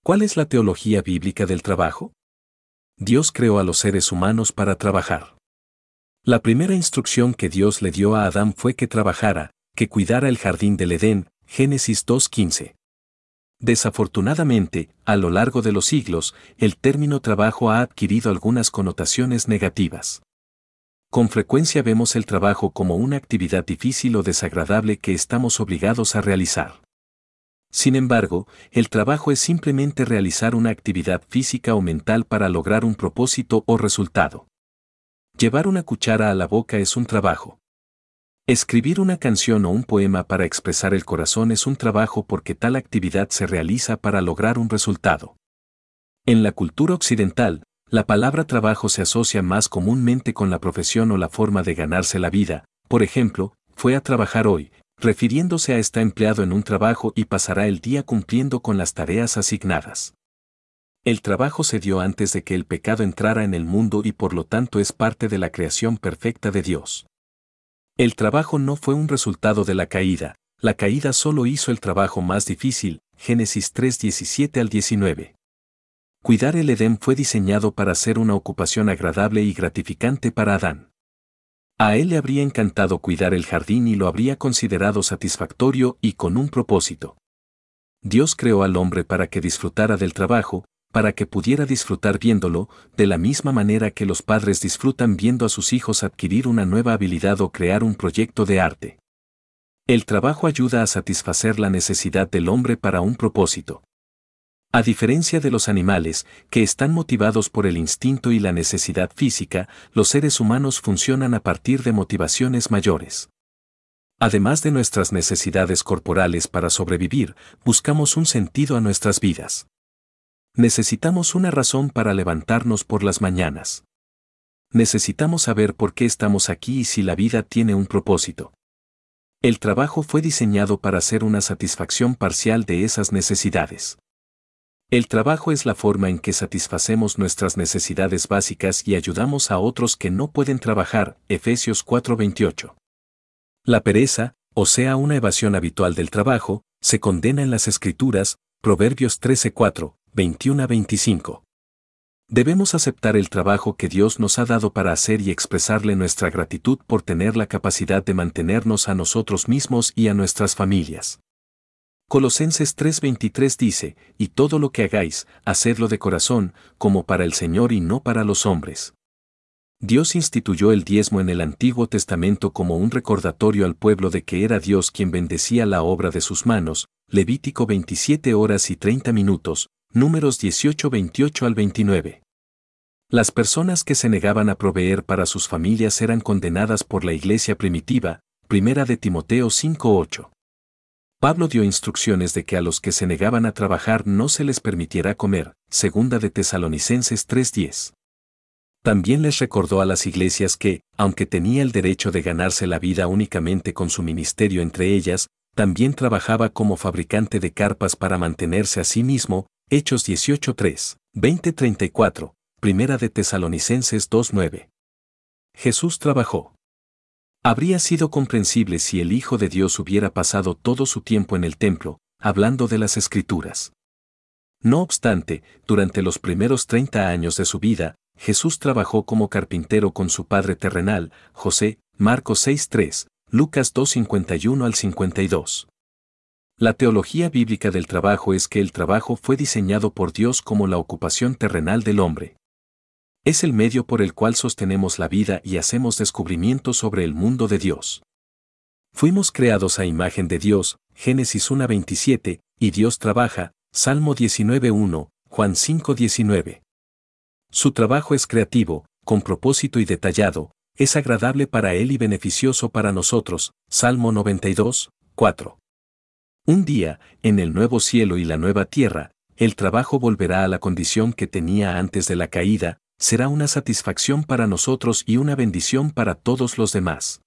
¿Cuál es la teología bíblica del trabajo? Dios creó a los seres humanos para trabajar. La primera instrucción que Dios le dio a Adán fue que trabajara, que cuidara el jardín del Edén, Génesis 2:15. Desafortunadamente, a lo largo de los siglos, el término trabajo ha adquirido algunas connotaciones negativas. Con frecuencia vemos el trabajo como una actividad difícil o desagradable que estamos obligados a realizar. Sin embargo, el trabajo es simplemente realizar una actividad física o mental para lograr un propósito o resultado. Llevar una cuchara a la boca es un trabajo. Escribir una canción o un poema para expresar el corazón es un trabajo porque tal actividad se realiza para lograr un resultado. En la cultura occidental, la palabra trabajo se asocia más comúnmente con la profesión o la forma de ganarse la vida. Por ejemplo, fue a trabajar hoy, refiriéndose a está empleado en un trabajo y pasará el día cumpliendo con las tareas asignadas. El trabajo se dio antes de que el pecado entrara en el mundo y por lo tanto es parte de la creación perfecta de Dios. El trabajo no fue un resultado de la caída solo hizo el trabajo más difícil, Génesis 3:17 al 19. Cuidar el Edén fue diseñado para ser una ocupación agradable y gratificante para Adán. A él le habría encantado cuidar el jardín y lo habría considerado satisfactorio y con un propósito. Dios creó al hombre para que disfrutara del trabajo, para que pudiera disfrutar viéndolo, de la misma manera que los padres disfrutan viendo a sus hijos adquirir una nueva habilidad o crear un proyecto de arte. El trabajo ayuda a satisfacer la necesidad del hombre para un propósito. A diferencia de los animales, que están motivados por el instinto y la necesidad física, los seres humanos funcionan a partir de motivaciones mayores. Además de nuestras necesidades corporales para sobrevivir, buscamos un sentido a nuestras vidas. Necesitamos una razón para levantarnos por las mañanas. Necesitamos saber por qué estamos aquí y si la vida tiene un propósito. El trabajo fue diseñado para ser una satisfacción parcial de esas necesidades. El trabajo es la forma en que satisfacemos nuestras necesidades básicas y ayudamos a otros que no pueden trabajar, Efesios 4:28. La pereza, o sea una evasión habitual del trabajo, se condena en las Escrituras, Proverbios 13:4, 21 a 25. Debemos aceptar el trabajo que Dios nos ha dado para hacer y expresarle nuestra gratitud por tener la capacidad de mantenernos a nosotros mismos y a nuestras familias. Colosenses 3:23 dice, y todo lo que hagáis, hacedlo de corazón, como para el Señor y no para los hombres. Dios instituyó el diezmo en el Antiguo Testamento como un recordatorio al pueblo de que era Dios quien bendecía la obra de sus manos, Levítico 27:30, Números 18:28 al 29. Las personas que se negaban a proveer para sus familias eran condenadas por la iglesia primitiva, 1 de Timoteo 5:8. Pablo dio instrucciones de que a los que se negaban a trabajar no se les permitiera comer, 2 de Tesalonicenses 3:10. También les recordó a las iglesias que, aunque tenía el derecho de ganarse la vida únicamente con su ministerio entre ellas, también trabajaba como fabricante de carpas para mantenerse a sí mismo, Hechos 18:3, 20:34, 1 de Tesalonicenses 2:9. Jesús trabajó. Habría sido comprensible si el Hijo de Dios hubiera pasado todo su tiempo en el templo, hablando de las Escrituras. No obstante, durante los primeros 30 años de su vida, Jesús trabajó como carpintero con su padre terrenal, José, Marcos 6:3, Lucas 2:51 al 52. La teología bíblica del trabajo es que el trabajo fue diseñado por Dios como la ocupación terrenal del hombre. Es el medio por el cual sostenemos la vida y hacemos descubrimientos sobre el mundo de Dios. Fuimos creados a imagen de Dios, Génesis 1:27, y Dios trabaja, Salmo 19:1, Juan 5:19. Su trabajo es creativo, con propósito y detallado, es agradable para Él y beneficioso para nosotros, Salmo 92:4. Un día, en el nuevo cielo y la nueva tierra, el trabajo volverá a la condición que tenía antes de la caída, será una satisfacción para nosotros y una bendición para todos los demás.